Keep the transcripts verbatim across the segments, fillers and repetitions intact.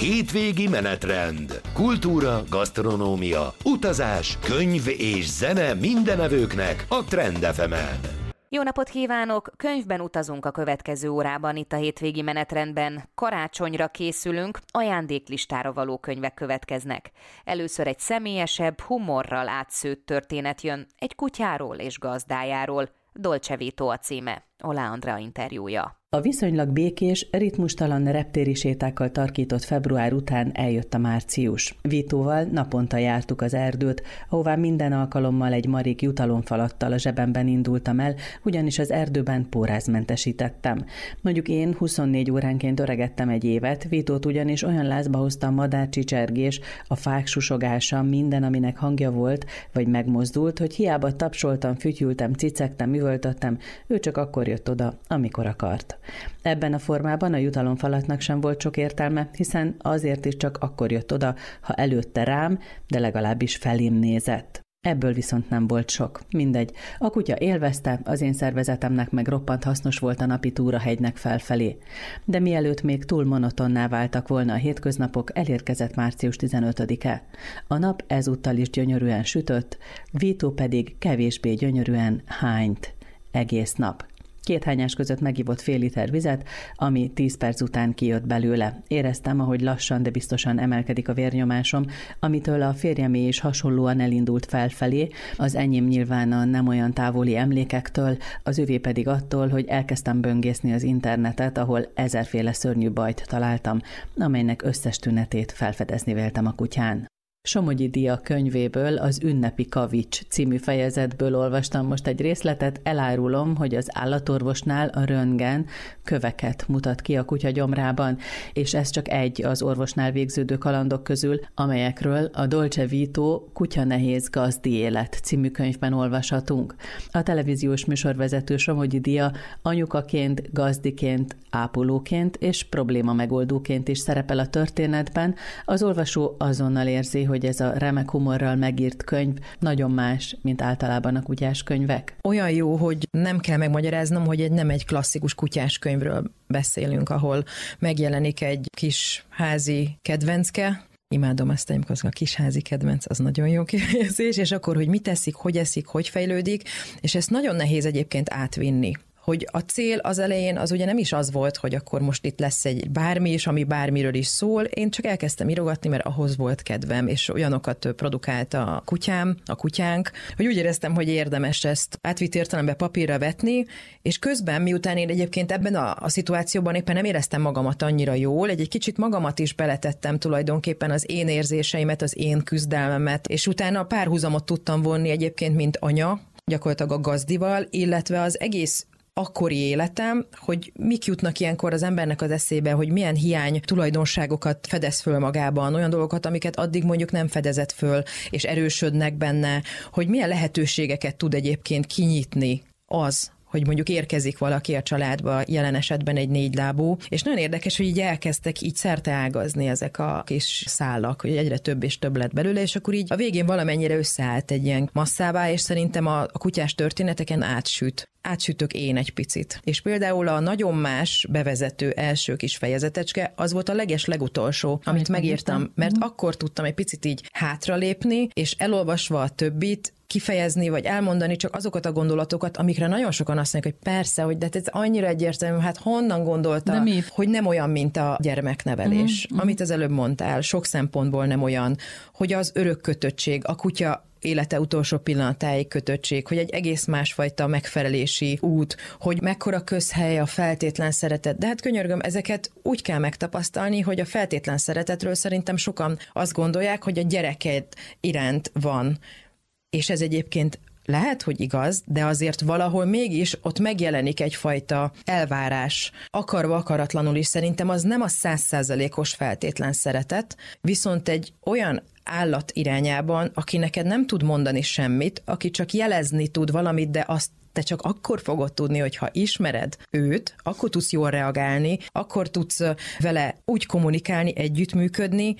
Hétvégi menetrend. Kultúra, gasztronómia, utazás, könyv és zene mindenevőknek a Trend ef emen. Jó napot kívánok! Könyvben utazunk a következő órában itt a hétvégi menetrendben. Karácsonyra készülünk, ajándéklistára való könyvek következnek. Először egy személyesebb, humorral átszőtt történet jön, egy kutyáról és gazdájáról. Dolce Vito a címe, Oláh Andrea interjúja. A viszonylag békés, ritmustalan reptéri sétákkal tarkított február után eljött a március. Vitóval naponta jártuk az erdőt, ahová minden alkalommal egy marék jutalomfalattal a zsebemben indultam el, ugyanis az erdőben pórázmentesítettem. Mondjuk én huszonnégy óránként öregettem egy évet, Vitót ugyanis olyan lázba hozta a madárcsicsergés, a fák susogása, minden, aminek hangja volt, vagy megmozdult, hogy hiába tapsoltam, fütyültem, cicegtem, üvöltöttem, ő csak akkor jött oda, amikor akart. Ebben a formában a jutalomfalatnak sem volt sok értelme, hiszen azért is csak akkor jött oda, ha előtte rám, de legalábbis felém nézett. Ebből viszont nem volt sok. Mindegy. A kutya élvezte, az én szervezetemnek meg roppant hasznos volt a napi túra hegynek felfelé. De mielőtt még túl monotonná váltak volna a hétköznapok, elérkezett március tizenötödike. A nap ezúttal is gyönyörűen sütött, Vito pedig kevésbé gyönyörűen hányt egész nap. Két hányás között megivott fél liter vizet, ami tíz perc után kijött belőle. Éreztem, ahogy lassan, de biztosan emelkedik a vérnyomásom, amitől a férjemé is hasonlóan elindult felfelé, az enyém nyilván a nem olyan távoli emlékektől, az övé pedig attól, hogy elkezdtem böngészni az internetet, ahol ezerféle szörnyű bajt találtam, amelynek összes tünetét felfedezni véltem a kutyán. Somogyi Dia könyvéből, az Ünnepi Kavics című fejezetből olvastam most egy részletet, elárulom, hogy az állatorvosnál a röntgen köveket mutat ki a kutya gyomrában, és ez csak egy az orvosnál végződő kalandok közül, amelyekről a Dolce Vito Kutyanehéz gazdi élet című könyvben olvashatunk. A televíziós műsorvezető Somogyi Dia anyukaként, gazdiként, ápolóként és probléma megoldóként is szerepel a történetben, az olvasó azonnal érzi, hogy ez a remek humorral megírt könyv nagyon más, mint általában a kutyás könyvek. Olyan jó, hogy nem kell megmagyaráznom, hogy egy nem egy klasszikus kutyás könyvről beszélünk, ahol megjelenik egy kis házi kedvencke. Imádom ezt, amikor a kisházi kedvenc, az nagyon jó kifejezés, és akkor, hogy mit eszik, hogy eszik, hogy fejlődik, és ezt nagyon nehéz egyébként átvinni. Hogy a cél az elején az ugye nem is az volt, hogy akkor most itt lesz egy bármi is, ami bármiről is szól. Én csak elkezdtem írogatni, mert ahhoz volt kedvem, és olyanokat produkált a kutyám, a kutyánk, hogy úgy éreztem, hogy érdemes ezt átvitt értelembe papírra vetni, és közben, miután én egyébként ebben a, a szituációban éppen nem éreztem magamat annyira jól, egy, egy kicsit magamat is beletettem tulajdonképpen, az én érzéseimet, az én küzdelmemet, és utána párhuzamot tudtam vonni egyébként, mint anya, gyakorlatilag a gazdival, illetve az egész akkori életem, hogy mik jutnak ilyenkor az embernek az eszébe, hogy milyen hiány tulajdonságokat fedez föl magában, olyan dolgokat, amiket addig mondjuk nem fedezett föl, és erősödnek benne, hogy milyen lehetőségeket tud egyébként kinyitni az, hogy mondjuk érkezik valaki a családba, jelen esetben egy négylábú, és nagyon érdekes, hogy így elkezdtek így szerteágazni ezek a kis szálak, hogy egyre több és több lett belőle, és akkor így a végén valamennyire összeállt egy ilyen masszává, és szerintem a, a kutyás történeteken átsüt. Átsütök én egy picit. És például a nagyon más bevezető első kis fejezetecske, az volt a leges legutolsó, amit megírtam, mert uh-huh. akkor tudtam egy picit így hátralépni, és elolvasva a többit, kifejezni, vagy elmondani csak azokat a gondolatokat, amikre nagyon sokan azt mondják, hogy persze, hogy de ez annyira egyértelmű, hát honnan gondolta, hogy nem olyan, mint a gyermeknevelés, uh-huh. amit az előbb mondtál, sok szempontból nem olyan, hogy az örök kötöttség, a kutya élete utolsó pillanatáig kötöttség, hogy egy egész másfajta megfelelési út, hogy mekkora közhely a feltétlen szeretet. De hát könyörgöm, ezeket úgy kell megtapasztalni, hogy a feltétlen szeretetről szerintem sokan azt gondolják, hogy a gyereked iránt van. És ez egyébként lehet, hogy igaz, de azért valahol mégis ott megjelenik egyfajta elvárás. Akarva, akaratlanul is szerintem az nem a száz százalékos feltétlen szeretet, viszont egy olyan állat irányában, aki neked nem tud mondani semmit, aki csak jelezni tud valamit, de azt te csak akkor fogod tudni, hogy ha ismered őt, akkor tudsz jól reagálni, akkor tudsz vele úgy kommunikálni, együttműködni,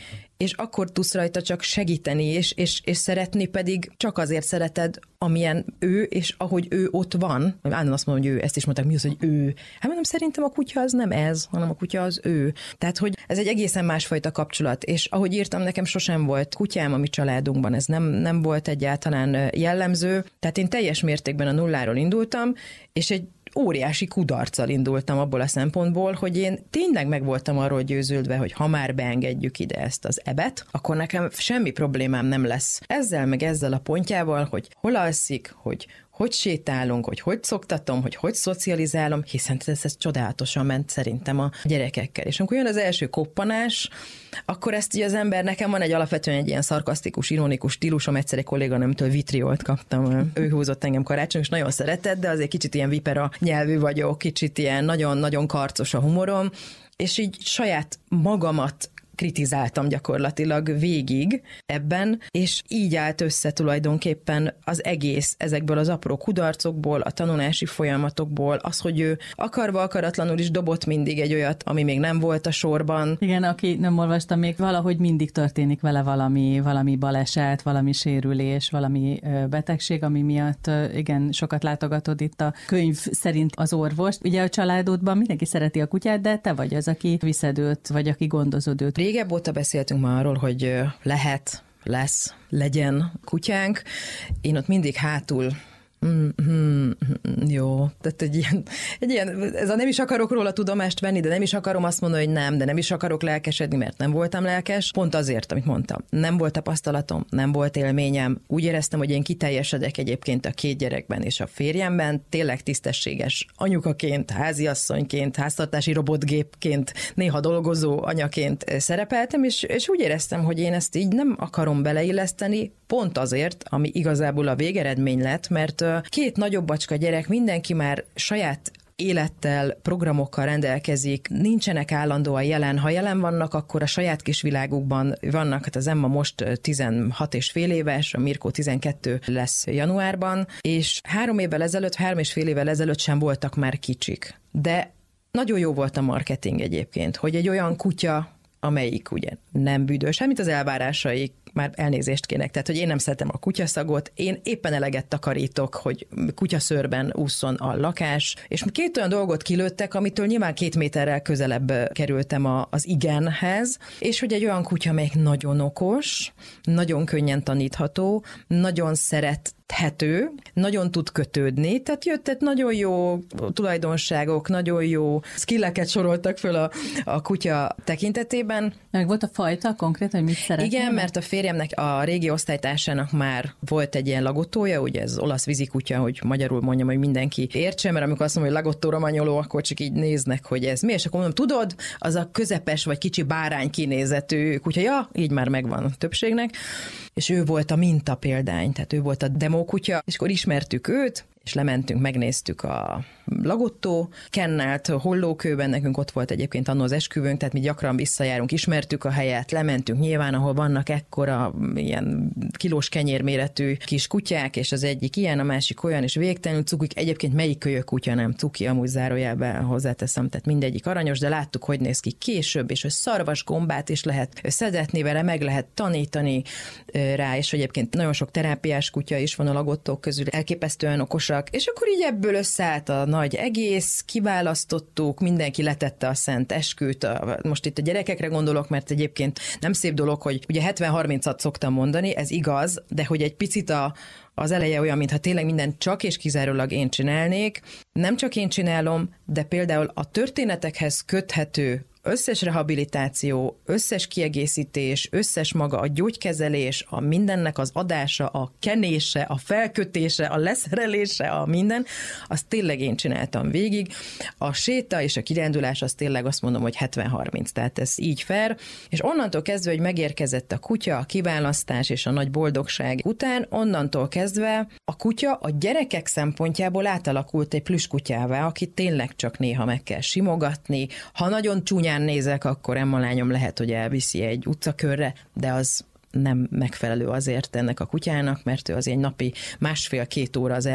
és akkor tudsz rajta csak segíteni, és, és, és szeretni pedig csak azért szereted, amilyen ő, és ahogy ő ott van. Állandóan azt mondom, hogy ő, ezt is mondták, mi az, hogy ő. Hát mondom, szerintem a kutya az nem ez, hanem a kutya az ő. Tehát, hogy ez egy egészen másfajta kapcsolat, és ahogy írtam, nekem sosem volt kutyám a mi családunkban, ez nem, nem volt egyáltalán jellemző, tehát én teljes mértékben a nulláról indultam, és egy óriási kudarccal indultam abból a szempontból, hogy én tényleg meg voltam arról győződve, hogy ha már beengedjük ide ezt az ebet, akkor nekem semmi problémám nem lesz. Ezzel meg ezzel a pontjával, hogy hol alszik, hogy hogy sétálunk, hogy hogy szoktatom, hogy hogy szocializálom, hiszen ez, ez csodálatosan ment szerintem a gyerekekkel. És amikor jön az első koppanás, akkor ezt így az ember, nekem van egy alapvetően egy ilyen szarkasztikus, ironikus stílusom, egyszer egy kolléganőmtől vitriolt kaptam, ő húzott engem karácsony, és nagyon szeretett, de azért kicsit ilyen vipera nyelvű vagyok, kicsit ilyen nagyon-nagyon karcos a humorom, és így saját magamat kritizáltam gyakorlatilag végig ebben, és így állt össze tulajdonképpen az egész ezekből az apró kudarcokból, a tanulási folyamatokból, az, hogy ő akarva akaratlanul is dobott mindig egy olyat, ami még nem volt a sorban. Igen, aki nem olvasta, még valahogy mindig történik vele valami, valami baleset, valami sérülés, valami betegség, ami miatt igen, sokat látogatod itt a könyv szerint az orvost. Ugye a családodban mindenki szereti a kutyát, de te vagy az, aki viszed őt, vagy aki gondozod őt. Régebb óta beszéltünk már arról, hogy lehet, lesz, legyen kutyánk. Én ott mindig hátul Mm, mm, jó, tehát egy ilyen, egy ilyen, ez a nem is akarok róla tudomást venni, de nem is akarom azt mondani, hogy nem, de nem is akarok lelkesedni, mert nem voltam lelkes. Pont azért, amit mondtam. Nem volt tapasztalatom, nem volt élményem. Úgy éreztem, hogy én kiteljesedek egyébként a két gyerekben és a férjemben, tényleg tisztességes anyukaként, háziasszonyként, háztartási robotgépként, néha dolgozó anyaként szerepeltem, és, és úgy éreztem, hogy én ezt így nem akarom beleilleszteni, pont azért, ami igazából a végeredmény lett, mert két nagyobb bacska gyerek, mindenki már saját élettel, programokkal rendelkezik, nincsenek állandóan jelen. Ha jelen vannak, akkor a saját kis világukban vannak. Hát az Emma most tizenhat és fél éves, a Mirko tizenkettő lesz januárban, és három évvel ezelőtt, három és fél évvel ezelőtt sem voltak már kicsik. De nagyon jó volt a marketing egyébként, hogy egy olyan kutya, amelyik ugye nem büdös, semmit az elvárásaik, már elnézést kének, tehát hogy én nem szeretem a kutyaszagot, én éppen eleget takarítok, hogy kutyaszőrben ússzon a lakás, és két olyan dolgot kilőttek, amitől nyilván két méterrel közelebb kerültem a, az igenhez, és hogy egy olyan kutya, amelyik nagyon okos, nagyon könnyen tanítható, nagyon szeret hető, nagyon tud kötődni, tehát jöttek nagyon jó tulajdonságok, nagyon jó skilleket soroltak föl a, a kutya tekintetében. Meg volt a fajta konkrétan, hogy mit szeretnél? Igen, mert a férjemnek, a régi osztálytársának már volt egy ilyen lagottója, ugye ez olasz vízikutya, hogy magyarul mondjam, hogy mindenki értse, mert amikor azt mondom, hogy lagotto romanyoló, akkor csak így néznek, hogy ez mi, és akkor mondom, tudod, az a közepes vagy kicsi bárány kinézetű kutya, ja, így már megvan a többségnek, és ő volt a minta példány, tehát ő volt a demókutya, és akkor ismertük őt, és lementünk, megnéztük a Lagotto kennelt Hollókőben, nekünk ott volt egyébként annó az esküvőnk, tehát mi gyakran visszajárunk, ismertük a helyet, lementünk nyilván, ahol vannak ekkora ilyen kilós kenyérméretű kis kutyák, és az egyik ilyen, a másik olyan, és végtelenül cukik. Egyébként melyik kölyök kutya nem cuki, amúgy zárójelben hozzáteszem, tehát mindegyik aranyos, de láttuk, hogy néz ki később, és hogy szarvas gombát is lehet szedetni vele, meg lehet tanítani rá, és egyébként nagyon sok terápiás kutya is van a Lagottók közül, elképesztően okosak, és akkor így ebből összeállt a nagy egész, kiválasztottuk, mindenki letette a szent esküt, a, most itt a gyerekekre gondolok, mert egyébként nem szép dolog, hogy ugye hetven harmincat szoktam mondani, ez igaz, de hogy egy picit a, az eleje olyan, mintha tényleg mindent csak és kizárólag én csinálnék. Nem csak én csinálom, de például a történetekhez köthető összes rehabilitáció, összes kiegészítés, összes maga a gyógykezelés, a mindennek az adása, a kenése, a felkötése, a leszerelése, a minden, azt tényleg én csináltam végig. A séta és a kirándulás, az tényleg azt mondom, hogy hetven harminc, tehát ez így fair, és onnantól kezdve, hogy megérkezett a kutya, a kiválasztás és a nagy boldogság után, onnantól kezdve a kutya a gyerekek szempontjából átalakult egy plüskutyává, akit tényleg csak néha meg kell simogatni. Ha nagyon csúnyán nézek, akkor Emma lányom lehet, hogy elviszi egy utcakörre, de az nem megfelelő azért ennek a kutyának, mert ő az egy napi másfél-két óra az erdőben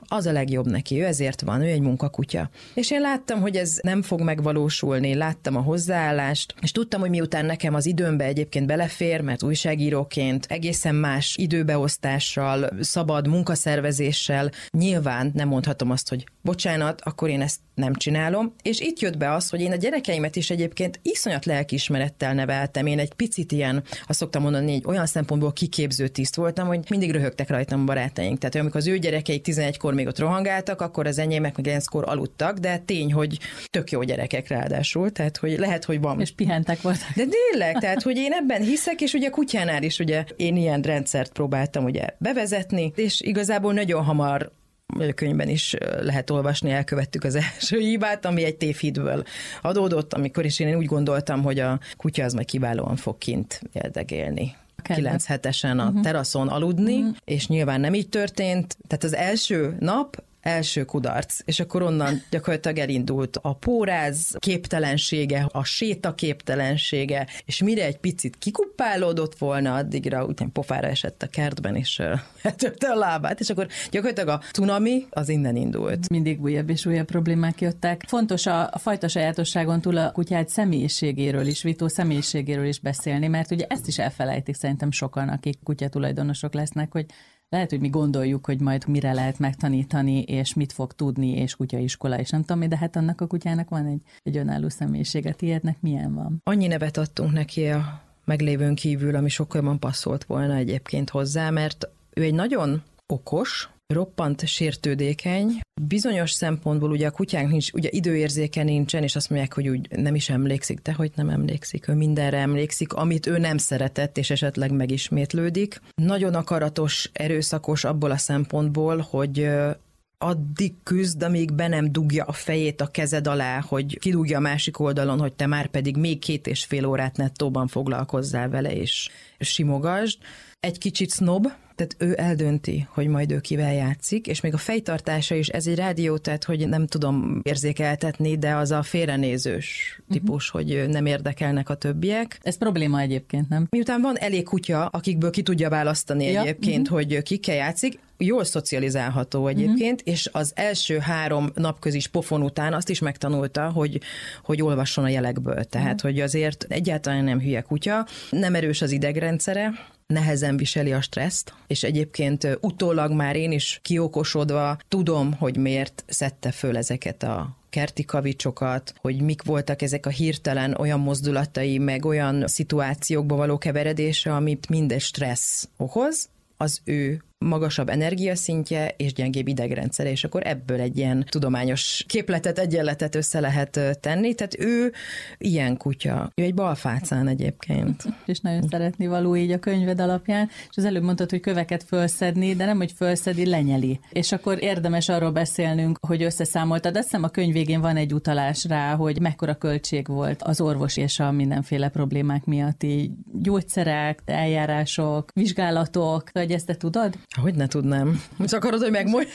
az a legjobb neki, ő ezért van, ő egy munkakutya. És én láttam, hogy ez nem fog megvalósulni, láttam a hozzáállást, és tudtam, hogy miután nekem az időmbe egyébként belefér, mert újságíróként egészen más időbeosztással, szabad munkaszervezéssel, nyilván nem mondhatom azt, hogy bocsánat, akkor én ezt nem csinálom, és itt jött be az, hogy én a gyerekeimet is egyébként iszonyat lelkiismerettel neveltem. Én egy picit ilyen, azt szoktam mondani, egy olyan szempontból kiképző tiszt voltam, hogy mindig röhögtek rajtam a barátaink. Tehát amikor az ő gyerekeik tizenegykor még ott rohangáltak, akkor az enyémek meg kilenckor aludtak, de tény, hogy tök jó gyerekek ráadásul, tehát hogy lehet, hogy van. És pihentek voltak. De tényleg, tehát hogy én ebben hiszek, és ugye a kutyánál is ugye én ilyen rendszert próbáltam ugye bevezetni, és igazából nagyon hamar a könyvben is lehet olvasni, elkövettük az első hibát, ami egy tévhitből adódott, amikor is én úgy gondoltam, hogy a kutya az majd kiválóan fog kint érdegélni. kilenc hetesen a teraszon aludni, uh-huh. és nyilván nem így történt. Tehát az első nap első kudarc, és akkor onnan gyakorlatilag elindult a póráz képtelensége, a séta képtelensége, és mire egy picit kikuppálódott volna, addigra utána pofára esett a kertben, és eltörte a lábát, és akkor gyakorlatilag a cunami az innen indult. Mindig újabb és újabb problémák jöttek. Fontos a, a fajta sajátosságon túl a kutyád személyiségéről is, Vito személyiségéről is beszélni, mert ugye ezt is elfelejtik szerintem sokan, akik kutyatulajdonosok lesznek, hogy lehet, hogy mi gondoljuk, hogy majd mire lehet megtanítani, és mit fog tudni, és kutyaiskola, és nem tudom, de hát annak a kutyának van egy, egy önálló személyisége. Tiédnek milyen van? Annyi nevet adtunk neki a meglévőn kívül, ami sokkal jobban passzolt volna egyébként hozzá, mert ő egy nagyon okos, roppant sértődékeny. Bizonyos szempontból ugye a kutyánk nincs, ugye időérzéke nincsen, és azt mondják, hogy úgy nem is emlékszik, de hogy nem emlékszik, ő mindenre emlékszik, amit ő nem szeretett, és esetleg megismétlődik. Nagyon akaratos, erőszakos abból a szempontból, hogy addig küzd, amíg be nem dugja a fejét a kezed alá, hogy kidugja a másik oldalon, hogy te már pedig még két és fél órát nettóban foglalkozzál vele, és simogasd. Egy kicsit sznob, tehát ő eldönti, hogy majd ő kivel játszik, és még a fejtartása is, ez egy rádió, tehát hogy nem tudom érzékeltetni, de az a félrenézős típus, uh-huh. hogy nem érdekelnek a többiek. Ez probléma egyébként, nem? Miután van elég kutya, akikből ki tudja választani ja. egyébként, uh-huh. hogy kikkel játszik, jól szocializálható egyébként, uh-huh. és az első három napközis pofon után azt is megtanulta, hogy, hogy olvasson a jelekből. Tehát, uh-huh. hogy azért egyáltalán nem hülye kutya, nem erős az idegrendszere, nehezen viseli a stresszt, és egyébként utólag már én is kiokosodva tudom, hogy miért szedte föl ezeket a kerti kavicsokat, hogy mik voltak ezek a hirtelen olyan mozdulatai, meg olyan szituációkba való keveredése, amit minden stressz okoz, az ő magasabb energiaszintje és gyengébb idegrendszere, és akkor ebből egy ilyen tudományos képletet, egyenletet össze lehet tenni. Tehát ő ilyen kutya. Ő egy balfácán egyébként. És nagyon szeretni való így a könyved alapján, és az előbb mondtad, hogy köveket fölszedni, de nem, hogy fölszedi, lenyeli. És akkor érdemes arról beszélnünk, hogy összeszámoltad. Azt hiszem a könyv végén van egy utalás rá, hogy mekkora költség volt az orvos és a mindenféle problémák miatti gyógyszerek, eljárások, vizsgálatok, vagy ezt te tudod? Hogy ne tudnám. Most akarod, hogy megmondjam?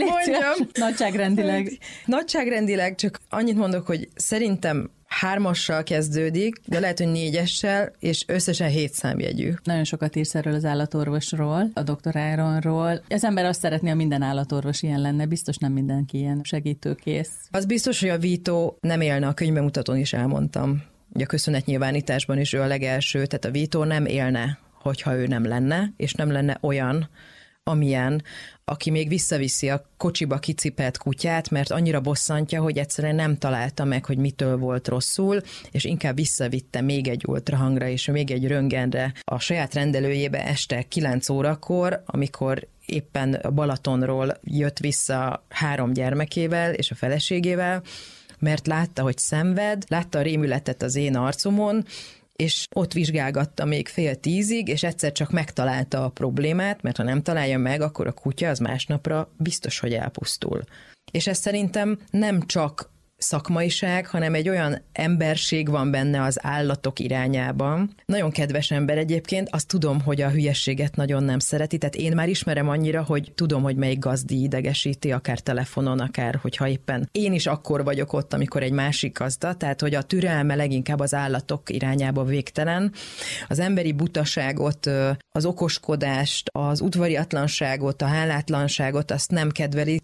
Igen, nagyságrendileg. Nagyságrendileg csak annyit mondok, hogy szerintem hármassal kezdődik, de lehet, hogy négyessel, és összesen hét számjegyű. Nagyon sokat írsz erről az állatorvosról, a doktor Ironról. Az ember azt szeretné, ha minden állatorvos ilyen lenne, biztos nem mindenki ilyen segítőkész. Az biztos, hogy a Vito nem élne, a könyvbemutatón is elmondtam. Ugye a köszönetnyilvánításban is ő a legelső, tehát a Vito nem élne, hogyha ő nem lenne, és nem lenne olyan, amilyen, aki még visszaviszi a kocsiba kicipelt kutyát, mert annyira bosszantja, hogy egyszerűen nem találta meg, hogy mitől volt rosszul, és inkább visszavitte még egy ultrahangra és még egy röntgenre a saját rendelőjébe este kilenc órakor, amikor éppen a Balatonról jött vissza három gyermekével és a feleségével, mert látta, hogy szenved, látta a rémületet az én arcomon, és ott vizsgálgatta még fél tízig, és egyszer csak megtalálta a problémát, mert ha nem találja meg, akkor a kutya az másnapra biztos, hogy elpusztul. És ez szerintem nem csak szakmaiság, hanem egy olyan emberség van benne az állatok irányában. Nagyon kedves ember egyébként, azt tudom, hogy a hülyességet nagyon nem szereti, tehát én már ismerem annyira, hogy tudom, hogy melyik gazdi idegesíti, akár telefonon, akár hogyha éppen én is akkor vagyok ott, amikor egy másik gazda, tehát hogy a türelme leginkább az állatok irányába végtelen. Az emberi butaságot, az okoskodást, az udvariatlanságot, a hálátlanságot azt nem kedveli,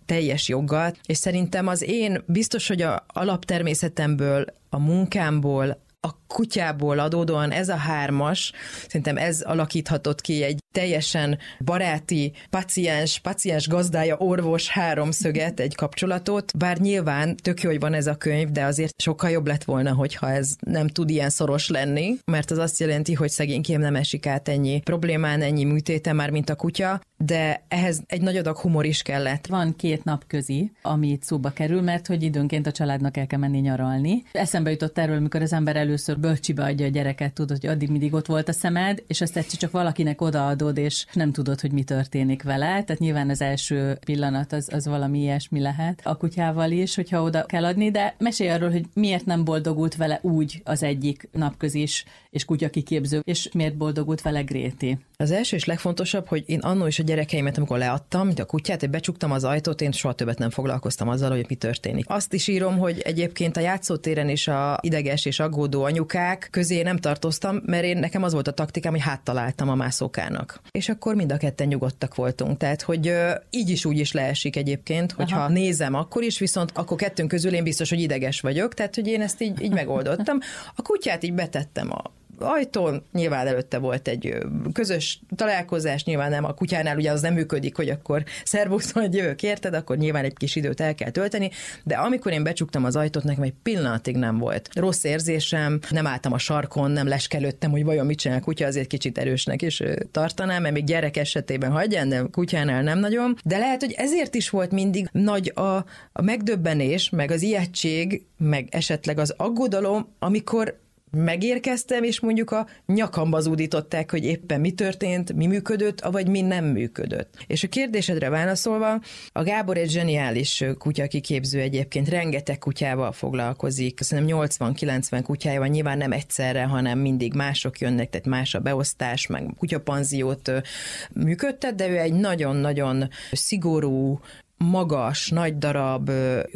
teljes joggal, és szerintem az én biztos, hogy a alaptermészetemből, a munkámból, a kutyából adódóan ez a hármas, szerintem ez alakíthatott ki egy teljesen baráti, paciens, paciens gazdája, orvos háromszöget, egy kapcsolatot, bár nyilván tök jó, hogy van ez a könyv, de azért sokkal jobb lett volna, hogyha ez nem tud ilyen szoros lenni, mert az azt jelenti, hogy szegénykém nem esik át ennyi problémán, ennyi műtéten már, mint a kutya, de ehhez egy nagy adag humor is kellett. Van két napközi, ami itt szóba kerül, mert hogy időnként a családnak el kell menni nyaralni. Eszembe jutott erről, amikor az ember először bölcsibe adja a gyereket, tudod, hogy addig mindig ott volt a szemed, és azt egyszer csak valakinek odaadod, és nem tudod, hogy mi történik vele. Tehát nyilván az első pillanat az, az valami ilyesmi lehet a kutyával is, hogyha oda kell adni, de mesélj arról, hogy miért nem boldogult vele úgy az egyik napközis és kutyakiképző, és miért boldogult vele Gréti. Az első és legfontosabb, hogy én annól is a gyerekeimet, amikor leadtam, mint a kutyát, hogy becsuktam az ajtót, én soha többet nem foglalkoztam azzal, hogy mi történik. Azt is írom, hogy egyébként a játszótéren is a ideges és aggódó anyukák közé nem tartoztam, mert én nekem az volt a taktikám, hogy háttaláltam a mászókának. És akkor mind a ketten nyugodtak voltunk. Tehát, hogy így is úgy is leesik egyébként, hogyha Aha. nézem akkor is, viszont akkor kettőnk közül én biztos, hogy ideges vagyok, tehát, hogy én ezt így, így megoldottam. A kutyát így betettem a ajtón, nyilván előtte volt egy közös találkozás, nyilván nem a kutyánál, ugye az nem működik, hogy akkor szervusz, majd jövök, érted, akkor nyilván egy kis időt el kell tölteni, de amikor én becsuktam az ajtót, nekem egy pillanatig nem volt rossz érzésem, nem álltam a sarkon, nem leskelődtem, hogy vajon mit csinál a kutya, azért kicsit erősnek is tartanám, mert még gyerek esetében hagyján, de kutyánál nem nagyon, de lehet, hogy ezért is volt mindig nagy a, a megdöbbenés, meg az ijegység, meg esetleg az aggodalom, amikor megérkeztem, és mondjuk a nyakamba zúdították, hogy éppen mi történt, mi működött, vagy mi nem működött. És a kérdésedre válaszolva, a Gábor egy zseniális kutyakiképző egyébként, rengeteg kutyával foglalkozik, szerintem nyolcvan-kilencven kutyája van, nyilván nem egyszerre, hanem mindig mások jönnek, tehát más a beosztás, meg kutyapanziót működtet, de ő egy nagyon-nagyon szigorú, magas, nagy darab,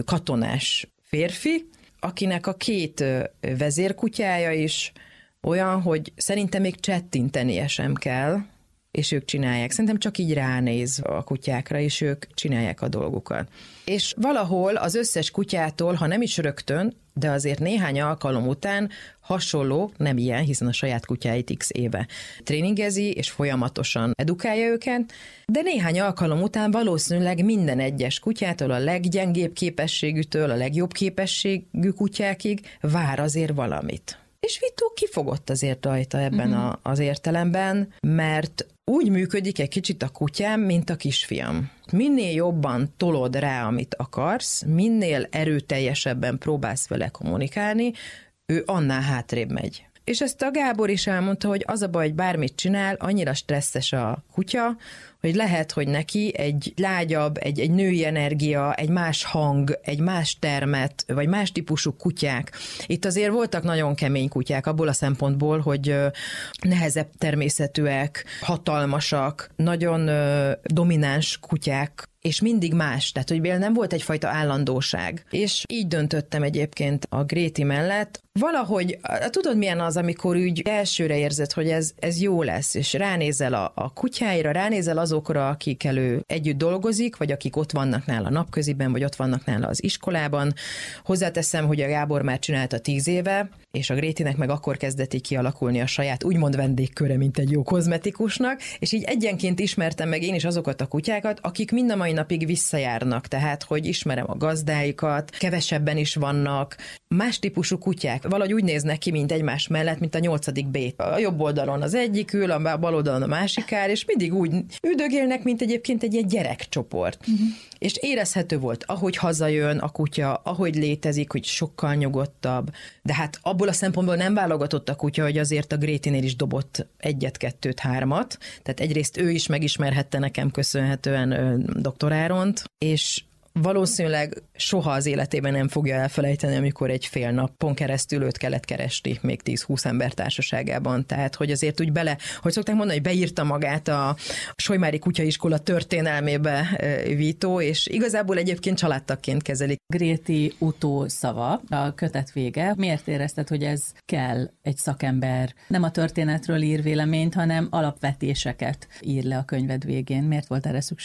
katonás férfi, akinek a két vezérkutyája is olyan, hogy szerintem még csettintenie sem kell, és ők csinálják. Szerintem csak így ránéz a kutyákra, és ők csinálják a dolgukat. És valahol az összes kutyától, ha nem is rögtön, de azért néhány alkalom után hasonló, nem ilyen, hiszen a saját kutyáit x éve tréningezi, és folyamatosan edukálja őket, de néhány alkalom után valószínűleg minden egyes kutyától, a leggyengébb képességűtől, a legjobb képességű kutyákig vár azért valamit. És Vito kifogott azért rajta ebben uh-huh. a, az értelemben, mert úgy működik egy kicsit a kutyám, mint a kisfiam. Minél jobban tolod rá, amit akarsz, minél erőteljesebben próbálsz vele kommunikálni, ő annál hátrébb megy. És ezt a Gábor is elmondta, hogy az a baj, hogy bármit csinál, annyira stresszes a kutya, hogy lehet, hogy neki egy lágyabb, egy, egy női energia, egy más hang, egy más termet, vagy más típusú kutyák. Itt azért voltak nagyon kemény kutyák abból a szempontból, hogy nehezebb természetűek, hatalmasak, nagyon domináns kutyák, és mindig más, tehát hogy nem volt egyfajta állandóság. És így döntöttem egyébként a Gréti mellett. Valahogy, tudod milyen az, amikor úgy elsőre érzed, hogy ez, ez jó lesz, és ránézel a, a kutyáira, ránézel azokra, akikkel ő együtt dolgozik, vagy akik ott vannak nála napköziben, vagy ott vannak nála az iskolában. Hozzáteszem, hogy a Gábor már csinálta tíz éve, és a Grétinek meg akkor kezdett így kialakulni a saját úgymond vendégköre, mint egy jó kozmetikusnak, és így egyenként ismertem meg én is azokat a kutyákat, akik mind a mai napig visszajárnak, tehát hogy ismerem a gazdáikat, kevesebben is vannak, más típusú kutyák, valahogy úgy néznek ki, mint egymás mellett, mint a nyolcadik B. A jobb oldalon az egyik ül, a bal oldalon a másik áll, és mindig úgy üldögélnek, mint egyébként egy ilyen gyerekcsoport. Uh-huh. És érezhető volt, ahogy hazajön a kutya, ahogy létezik, hogy sokkal nyugodtabb, de hát abból a szempontból nem válogatott a kutya, hogy azért a Grétinél is dobott egyet, kettőt, hármat, tehát egyrészt ő is megismerhette nekem köszönhetően doktor Áront, és valószínűleg soha az életében nem fogja elfelejteni, amikor egy fél napon keresztül őt kellett keresni még tíz-húsz ember társaságában. Tehát, hogy azért úgy bele, hogy szokták mondani, hogy beírta magát a Solymári kutyaiskola történelmébe Vito, és igazából egyébként családtagként kezelik. Gréti utószava, a kötet vége. Miért érezted, hogy ez kell egy szakember? Nem a történetről ír véleményt, hanem alapvetéseket ír le a könyved végén. Miért volt erre szükség?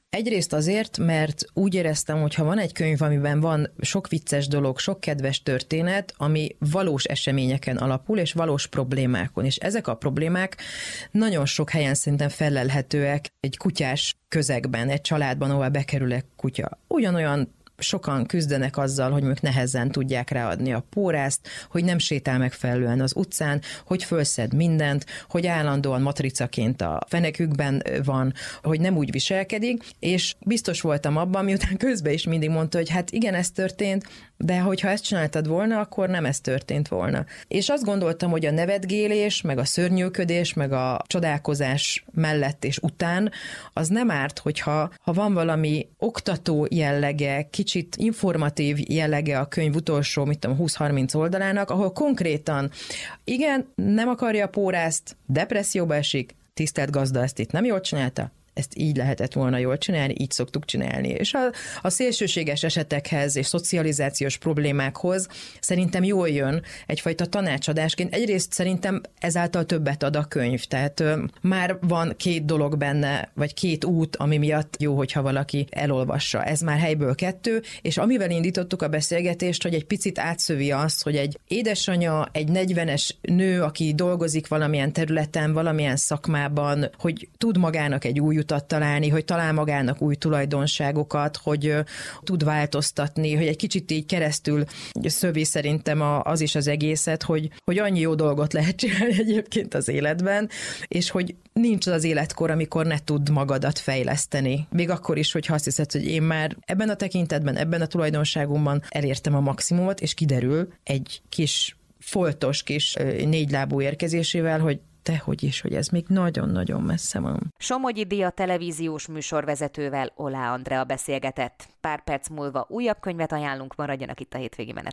Egyrészt azért, mert úgy éreztem, hogy ha van egy könyv, amiben van sok vicces dolog, sok kedves történet, ami valós eseményeken alapul, és valós problémákon, és ezek a problémák nagyon sok helyen szerintem felelhetőek egy kutyás közegben, egy családban, ahol bekerül egy kutya. Ugyanolyan sokan küzdenek azzal, hogy ők nehezen tudják ráadni a pórázt, hogy nem sétál megfelelően az utcán, hogy fölszed mindent, hogy állandóan matricaként a fenekükben van, hogy nem úgy viselkedik, és biztos voltam abban, miután közben is mindig mondta, hogy hát igen, ez történt, de hogyha ezt csináltad volna, akkor nem ez történt volna. És azt gondoltam, hogy a nevetgélés, meg a szörnyűködés, meg a csodálkozás mellett és után, az nem árt, hogyha ha van valami oktató jellege, kicsit informatív jellege a könyv utolsó, mit tudom, húsz-harminc oldalának, ahol konkrétan, igen, nem akarja a pórázt, depresszióba esik, tisztelt gazda, ezt itt nem jól csinálta, ezt így lehetett volna jól csinálni, így szoktuk csinálni. És a, a szélsőséges esetekhez és szocializációs problémákhoz szerintem jól jön egyfajta tanácsadásként. Egyrészt szerintem ezáltal többet ad a könyv, tehát ö, már van két dolog benne, vagy két út, ami miatt jó, hogyha valaki elolvassa. Ez már helyből kettő, és amivel indítottuk a beszélgetést, hogy egy picit átszövi azt, hogy egy édesanyja, egy negyvenes nő, aki dolgozik valamilyen területen, valamilyen szakmában, hogy tud magának egy új utat találni, hogy talál magának új tulajdonságokat, hogy tud változtatni, hogy egy kicsit így keresztül szövi szerintem az is az egészet, hogy, hogy annyi jó dolgot lehet csinálni egyébként az életben, és hogy nincs az életkor, amikor ne tud magadat fejleszteni. Még akkor is, hogyha azt hiszed, hogy én már ebben a tekintetben, ebben a tulajdonságomban elértem a maximumot, és kiderül egy kis foltos kis négylábú érkezésével, hogy tehogy is, hogy ez még nagyon-nagyon messze van. Somogyi Dia televíziós műsorvezetővel Olá Andrea beszélgetett. Pár perc múlva újabb könyvet ajánlunk, maradjanak itt a Hétvégi Menetrenden.